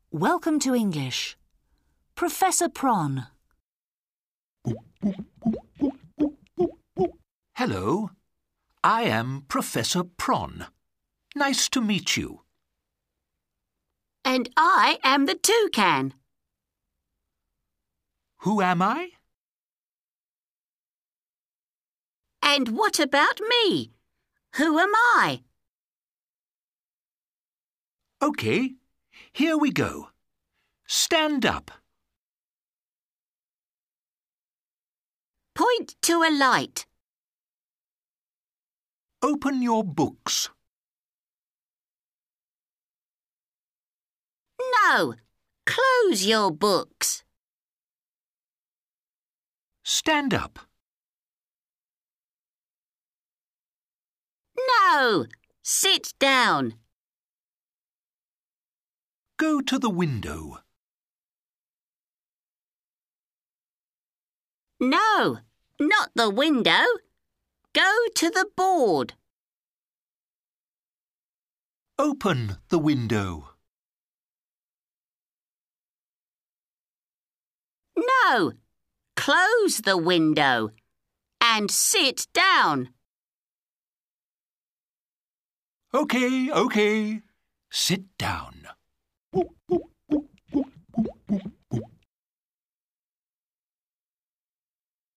Welcome to English. Professor Prawn. Hello, I am Professor Prawn. Nice to meet you. And I am the toucan. Who am I? And what about me? Who am I? OK, here we go. Stand up. Point to a light. Open your books. No, close your books. Stand up. No, sit down. Go to the window. No, not the window. Go to the board. Open the window. No, close the window and sit down. OK. Sit down.